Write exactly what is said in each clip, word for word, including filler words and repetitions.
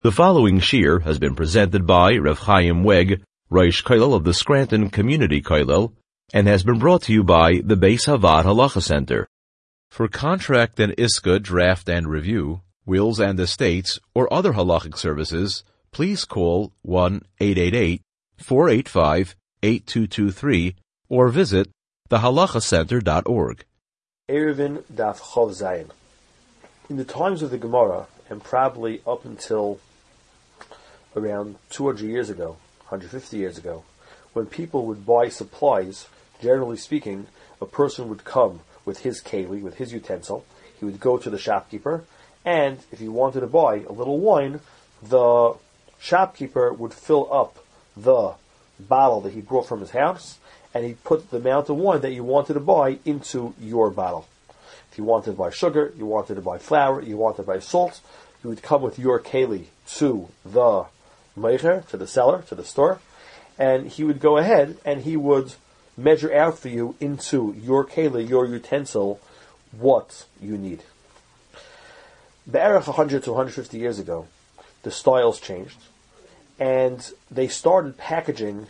The following shir has been presented by Rav Chaim Weg, Rosh Kollel of the Scranton Community Kollel, and has been brought to you by the Beis Havad Halacha Center. For contract and iska draft and review, wills and estates, or other halachic services, please call one eight eight eight, four eight five, eight two two three or visit the halacha center dot org. Eruvin Daf Chov Zayin. In the times of the Gemara, and probably up until around two hundred years ago, one hundred fifty years ago, when people would buy supplies, generally speaking, a person would come with his keli, with his utensil. He would go to the shopkeeper, and if he wanted to buy a little wine, the shopkeeper would fill up the bottle that he brought from his house, and he'd put the amount of wine that you wanted to buy into your bottle. If you wanted to buy sugar, you wanted to buy flour, you wanted to buy salt, you would come with your keli to the meicher, to the seller, to the store, and he would go ahead and he would measure out for you into your keli, your utensil, what you need. Be'erach one hundred to one hundred fifty years ago, the styles changed, and they started packaging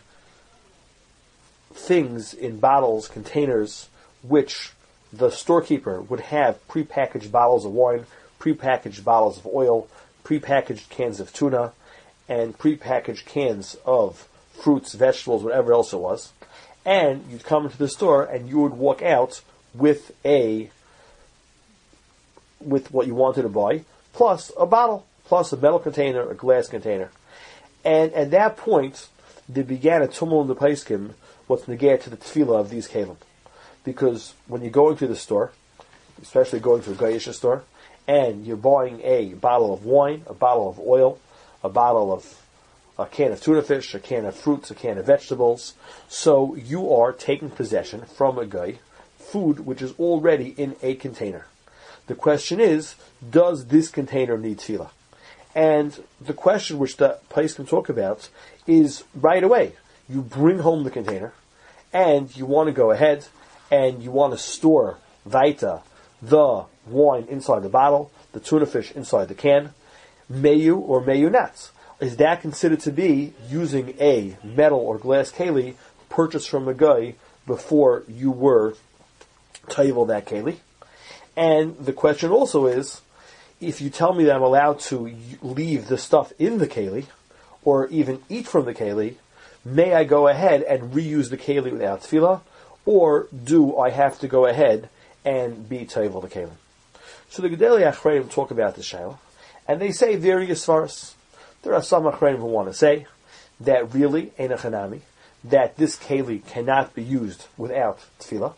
things in bottles, containers, which the storekeeper would have prepackaged bottles of wine, prepackaged bottles of oil, prepackaged cans of tuna, and prepackaged cans of fruits, vegetables, whatever else it was. And you'd come into the store and you would walk out with a with what you wanted to buy, plus a bottle, plus a metal container, a glass container. And at that point, there began a tumult in the Paiskim, what's negate to the tefillah of these kelim. Because when you're going to the store, especially going to a Goyish store, and you're buying a bottle of wine, a bottle of oil, a bottle of a can of tuna fish, a can of fruits, a can of vegetables, so you are taking possession from a guy, food which is already in a container. The question is, does this container need tefillah? And the question which the place can talk about is right away. You bring home the container, and you want to go ahead and you want to store weiter the wine inside the bottle, the tuna fish inside the can. May you or may you not? Is that considered to be using a metal or glass keli purchased from a guy before you were tayvel that keli? And the question also is, if you tell me that I'm allowed to leave the stuff in the keli, or even eat from the keli, may I go ahead and reuse the keli without tefillah, or do I have to go ahead and be tayvel the keli? So the Gedolei Achreinim talk about the shayla, and they say various svaros. There are some Achreinim who want to say that really, ein achanami, that this keli cannot be used without tefillah,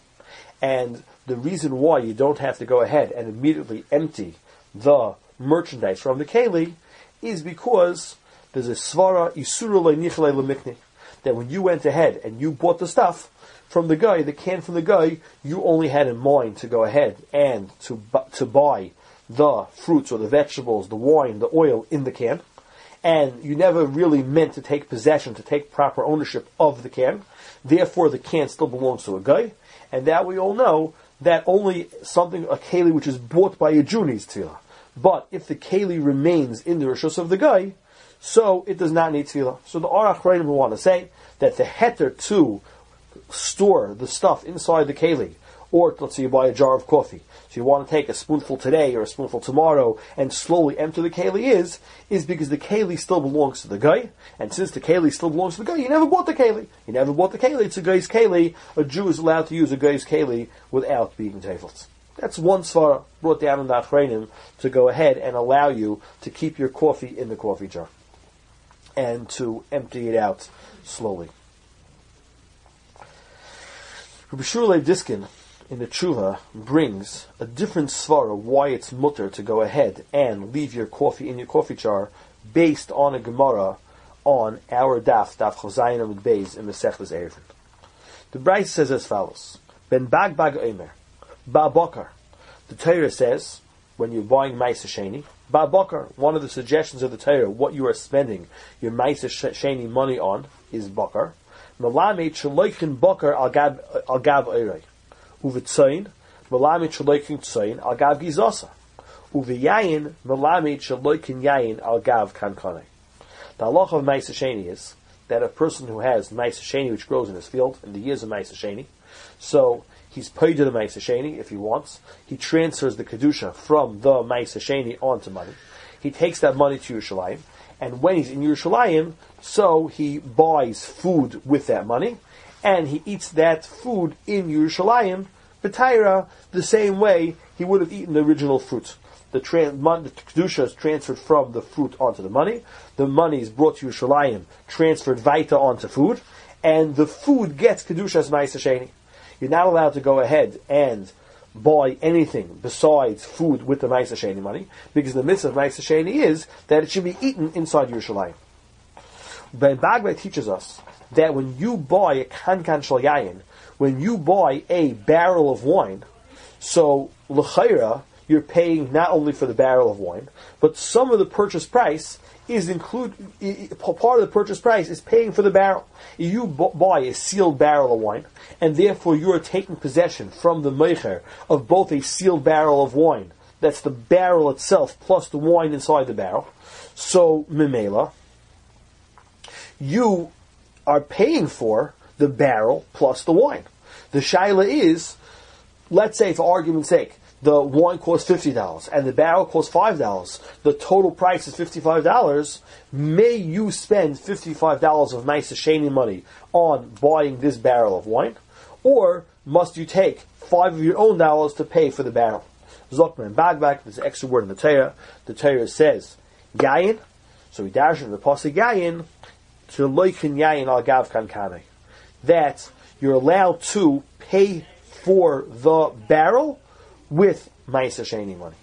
and the reason why you don't have to go ahead and immediately empty the merchandise from the keli is because there's a svara isura le'nichle lemikni, that when you went ahead and you bought the stuff from the guy, the can from the guy, you only had in mind to go ahead and to bu- to buy the fruits or the vegetables, the wine, the oil in the can, and you never really meant to take possession, to take proper ownership of the can. Therefore, the can still belongs to a guy, and that we all know that only something, a keli which is bought by a Jew needs tefillah. But if the keli remains in the rishus of the guy, so it does not need tefillah. So the Ar Achreinim will want to say that the heter to store the stuff inside the keli, or let's say you buy a jar of coffee, so you want to take a spoonful today or a spoonful tomorrow and slowly empty the keli is, is because the keli still belongs to the guy, and since the keli still belongs to the guy, you never bought the keli. You never bought the keli, it's a guy's keli. A Jew is allowed to use a guy's keli without being tefilled. That's one svara brought down in the Achreinim to go ahead and allow you to keep your coffee in the coffee jar and to empty it out slowly. Rabbi Shmuel Diskin in the Tshuva brings a different svara why it's mutter to go ahead and leave your coffee in your coffee jar based on a Gemara on our daf, daf Chozayin Amud Beis in Masechtas Eruvin. The Brayso says as follows: Ben bag bag omer, ba bakar. The Torah says when you're buying Maisa Sheni, ba bakar. One of the suggestions of the Torah, what you are spending your Maisa Sheni money on, is bakar. Malamed shaloichin bakar al gav al gav oirei. Uvitzayin, malamed shaloichin tzayin al gav gizasa. Uviyayin melamid shaloikin yayin al gav kankane. The halacha of Ma'aser Sheni is that a person who has Ma'aser Sheni which grows in his field, in the years of Ma'aser Sheni, so he's paid to the Ma'aser Sheni if he wants. He transfers the kedusha from the Ma'aser Sheni onto money. He takes that money to Yerushalayim, and when he's in Yerushalayim, so he buys food with that money, and he eats that food in Yerushalayim, b'tayra, the same way he would have eaten the original fruit. The, tra- mon- the kedusha is transferred from the fruit onto the money. The money is brought to Yerushalayim, transferred vaita onto food, and the food gets kedusha as Ma'aser Sheni. You're not allowed to go ahead and buy anything besides food with the Ma'aser Sheni money, because the mitzvah of Ma'aser Sheni is that it should be eaten inside Yerushalayim. Ben Bagbai teaches us that when you buy a kankan shel yayin, when you buy a barrel of wine, so l'chayra, you're paying not only for the barrel of wine, but some of the purchase price is include part of the purchase price is paying for the barrel. You b- buy a sealed barrel of wine, and therefore you are taking possession from the meicher of both a sealed barrel of wine, that's the barrel itself plus the wine inside the barrel. So mimela, you are paying for the barrel plus the wine. The shaila is, let's say for argument's sake, the wine costs fifty dollars and the barrel costs five dollars. The total price is fifty-five dollars. May you spend fifty-five dollars of Ma'aser Sheni money on buying this barrel of wine? Or must you take five of your own dollars to pay for the barrel? Zokman and Bagbak, there's an extra word in the Torah. The Torah says, Yayin. So we dash in the Pasuk Yayin, to loikin Yayin al gav kankane. That you're allowed to pay for the barrel with Ma'aser Sheni money.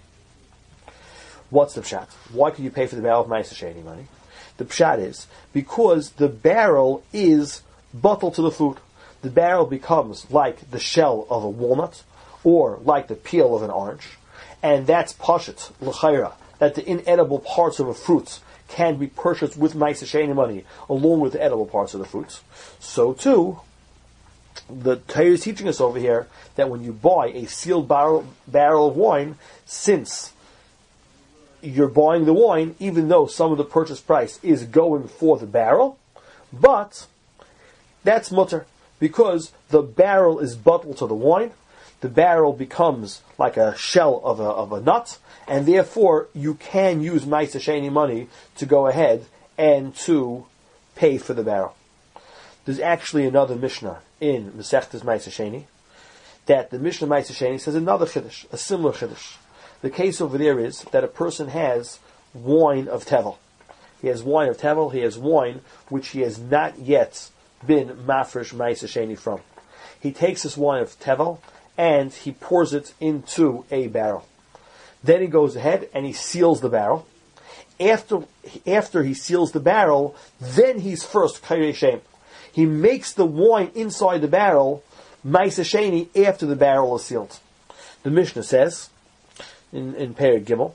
What's the pshat? Why can you pay for the barrel of Ma'aser Sheni money? The pshat is because the barrel is bottled to the food. The barrel becomes like the shell of a walnut or like the peel of an orange, and that's pashat l'chayra, that the inedible parts of a fruit can be purchased with Ma'aser Sheni money along with the edible parts of the fruits. So too, the Torah is teaching us over here that when you buy a sealed barrel, barrel of wine, since you're buying the wine, even though some of the purchase price is going for the barrel, but that's mutter, because the barrel is bottled to the wine, the barrel becomes like a shell of a, of a nut, and therefore you can use Ma'aser Sheni money to go ahead and to pay for the barrel. There's actually another Mishnah in Masechtas Ma'aser Sheni, that the Mishnah Ma'aser Sheni says another chiddush, a similar chiddush. The case over there is that a person has wine of tevel. He has wine of tevel, he has wine which he has not yet been mafresh Ma'aser Sheni from. He takes this wine of tevel and he pours it into a barrel. Then he goes ahead and he seals the barrel. After, after he seals the barrel, then he's first kairei shem. He makes the wine inside the barrel Ma'aser Sheni after the barrel is sealed. The Mishnah says in, in Perek Gimel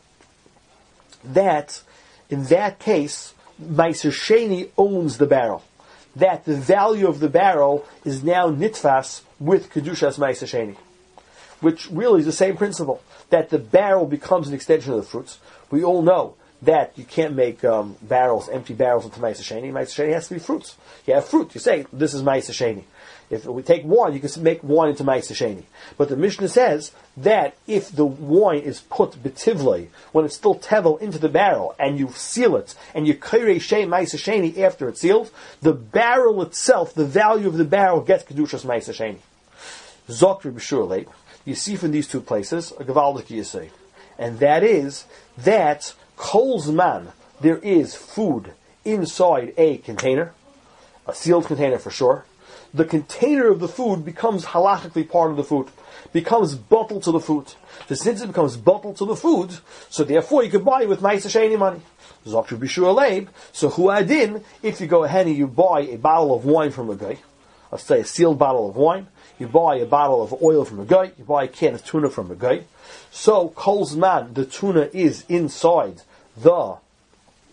that in that case Ma'aser Sheni owns the barrel. That the value of the barrel is now nitfas with Kedushas Ma'aser Sheni, which really is the same principle. That the barrel becomes an extension of the fruits. We all know that you can't make um, barrels, empty barrels into Ma'aser Sheni. Ma'aser Sheni has to be fruits. You have fruit, you say, this is Ma'aser Sheni. If we take wine, you can make wine into Ma'aser Sheni. But the Mishnah says that if the wine is put betivlei, when it's still tevel, into the barrel, and you seal it, and you kairei shem Ma'aser Sheni after it's sealed, the barrel itself, the value of the barrel, gets Kedushas Ma'aser Sheni. Zok Reb Shur Leib, you see from these two places a Gavaldik Yisei, and that is that Kol Zman, there is food inside a container, a sealed container for sure. The container of the food becomes halachically part of the food, becomes bottled to the food. So since it becomes bottled to the food, so therefore you can buy it with Ma'aser Sheni money. Zok Bishur Leib. So huadin, if you go ahead and you buy a bottle of wine from a guy, let's say a sealed bottle of wine, you buy a bottle of oil from a guy, you buy a can of tuna from a guy. So Kol Zman, the tuna is inside the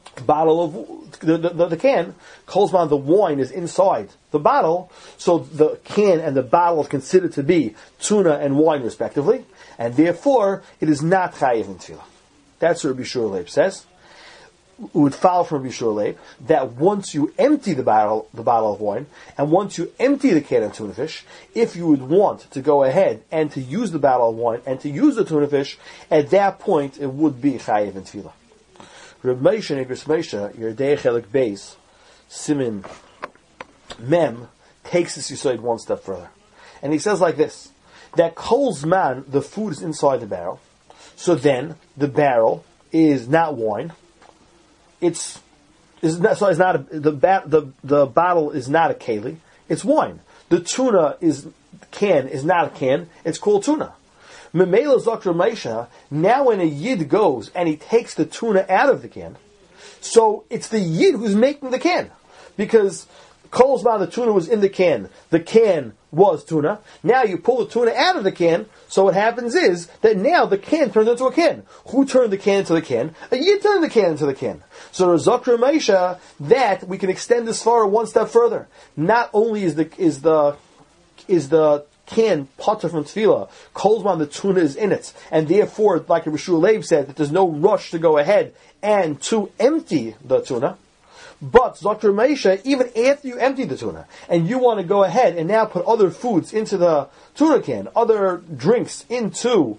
bottle of the, the, the can, kolzman, the wine is inside the bottle, so the can and the bottle is considered to be tuna and wine respectively, and therefore it is not chayiv in tefillah. That's what Rabbi Shur Leib says. It would follow from Rabbi Shur Leib that once you empty the bottle, the bottle of wine, and once you empty the can of tuna fish, if you would want to go ahead and to use the bottle of wine and to use the tuna fish, at that point it would be chayiv in tefillah. Reb Moshe Nigris Moshe, Yerdei Chelik Beis, Simin Mem, takes this Yisod one step further. And he says like this, that Kol Zman, the food is inside the barrel, so then the barrel is not wine, it's, is not, so it's not a, the, the, the bottle is not a keli, it's wine. The tuna is, can is not a can, it's called tuna. Memela Zakra Meisha, now when a Yid goes and he takes the tuna out of the can, so it's the Yid who's making the can. Because Kolzman, the tuna was in the can, the can was tuna, now you pull the tuna out of the can, so what happens is that now the can turns into a can. Who turned the can into the can? A Yid turned the can into the can. So Zakra Meisha, that we can extend this far one step further. Not only is the, is the, is the, can potter from tefillah, kolzman the tuna is in it, and therefore, like Rabbi Shur Leib said, that there's no rush to go ahead and to empty the tuna. But Zakir Meisha, even after you empty the tuna, and you want to go ahead and now put other foods into the tuna can, other drinks into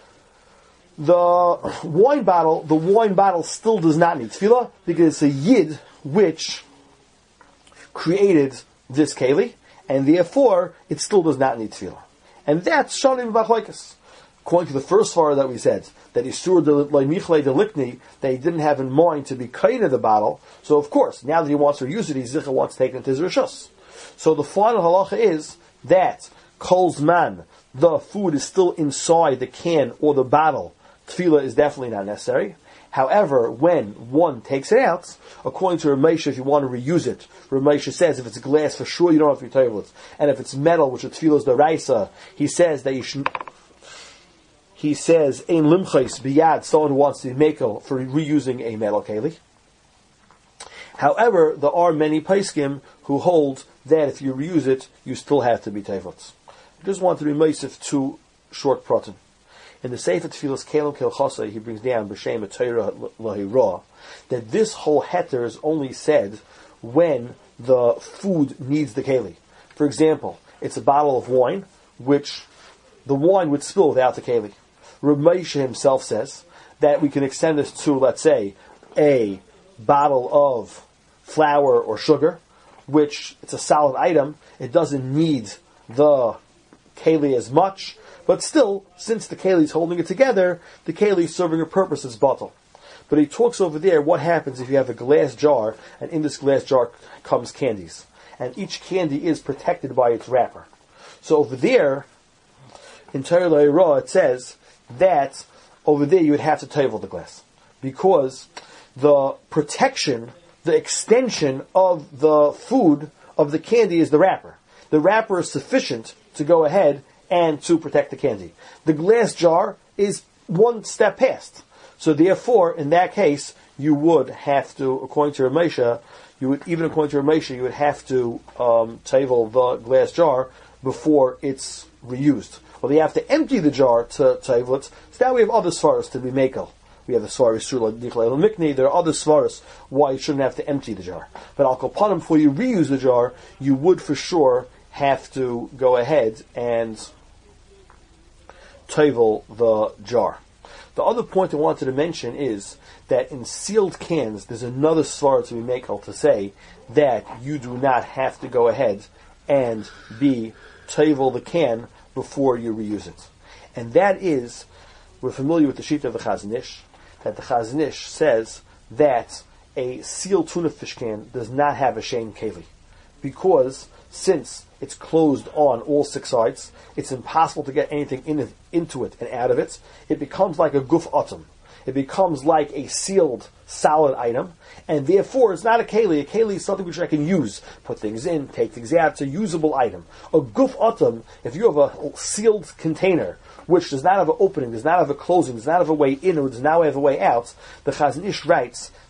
the wine bottle, the wine bottle still does not need tefillah because it's a yid which created this keli. And therefore, it still does not need tefillah. And that's Shanim B'Achlokes. According to the first far that we said, that Isur Michle Delikni, that he didn't have in mind to be kain of the bottle, so of course, now that he wants to use it, he's Zicha wants to take it into his Rishus. So the final halacha is that Kol Zman, the food is still inside the can or the bottle, tefillah is definitely not necessary. However, when one takes it out, according to Ramesha, if you want to reuse it, Ramesha says if it's glass, for sure you don't have to be toilet. And if it's metal, which is tefillah is the raisa, he says that you should. He says ein limchais biyad, someone who wants to be makel for reusing a metal keli. However, there are many paiskim who hold that if you reuse it, you still have to be toilet. I just want to be meisif two short pratim. In the Sefer Tefillas Kelim Kel Chasei, he brings down B'Shem Torah Lahira that this whole heter is only said when the food needs the keli. For example, it's a bottle of wine, which the wine would spill without the keli. Reb Moshe himself says that we can extend this to, let's say, a bottle of flour or sugar, which it's a solid item. It doesn't need the keli as much. But still, since the keli is holding it together, the keli is serving a purpose as bottle. But he talks over there what happens if you have a glass jar, and in this glass jar comes candies. And each candy is protected by its wrapper. So over there, in Torah Lahira, it says that over there you would have to tevel the glass. Because the protection, the extension of the food, of the candy is the wrapper. The wrapper is sufficient to go ahead and to protect the candy. The glass jar is one step past. So therefore, in that case, you would have to, according to Ramesha, you would, even according to Ramesha, you would have to um, tevel the glass jar before it's reused. Well, you have to empty the jar to tevel it. So now we have other svaras to be makel. We have the svaras Surla Dichlel Mikni. There are other svaras why you shouldn't have to empty the jar. But al kopanim, before you reuse the jar, you would for sure have to go ahead and tevel the jar. The other point I wanted to mention is that in sealed cans, there's another svara to be makel to say that you do not have to go ahead and be tevel the can before you reuse it. And that is, we're familiar with the sheet of the Chazon Ish, that the Chazon Ish says that a sealed tuna fish can does not have a shein keli. Because since it's closed on all six sides, it's impossible to get anything in it, into it and out of it. It becomes like a guf atom. It becomes like a sealed, solid item, and therefore it's not a keli. A keli is something which I can use, put things in, take things out. It's a usable item. A guf atom, if you have a sealed container which does not have an opening, does not have a closing, does not have a way in, or does not have a way out, the Chazon Ish writes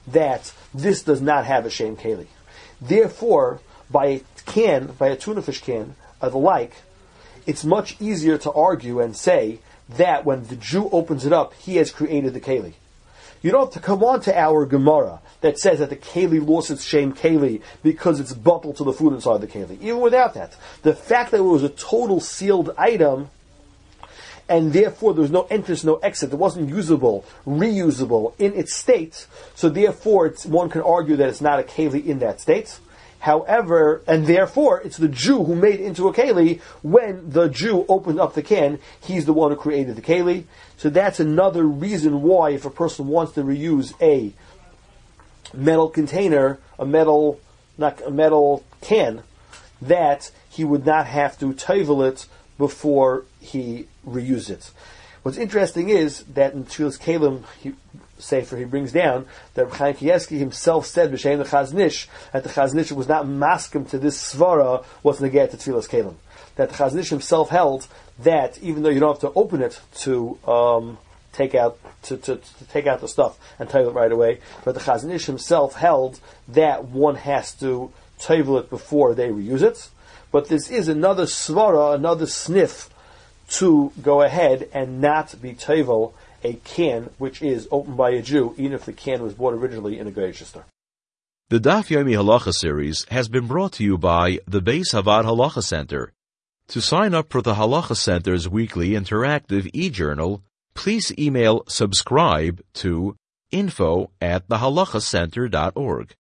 that this does not have a shem keli. Therefore, by a can, by a tuna fish can, or the like, it's much easier to argue and say that when the Jew opens it up, he has created the keli. You don't have to come on to our Gemara that says that the keli lost its shem keli because it's bottled to the food inside the keli. Even without that, the fact that it was a total sealed item, and therefore there was no entrance, no exit, it wasn't usable, reusable in its state, so therefore it's, one can argue that it's not a keli in that state. However, and therefore, it's the Jew who made it into a keli. When the Jew opened up the can, he's the one who created the keli. So that's another reason why, if a person wants to reuse a metal container, a metal, not a metal can, that he would not have to tevel it before he reused it. What's interesting is that in Tfilas Kelim, he, Sefer, he brings down that Reb Chaim Kanievsky himself said b'shem the Chazon Ish that the Chazon Ish was not maskim to this svara what's neged to Tfilas Kelim. That the Chazon Ish himself held that even though you don't have to open it to um, take out to, to, to take out the stuff and tevel it right away, but the Chazon Ish himself held that one has to tevel it before they reuse it. But this is another svara, another sniff to go ahead and not be tevel a can which is opened by a Jew, even if the can was bought originally in a Geish store. The Daf Yomi Halacha series has been brought to you by the Beis Havad Halacha Center. To sign up for the Halacha Center's weekly interactive e-journal, please email subscribe to info at the halacha center dot org.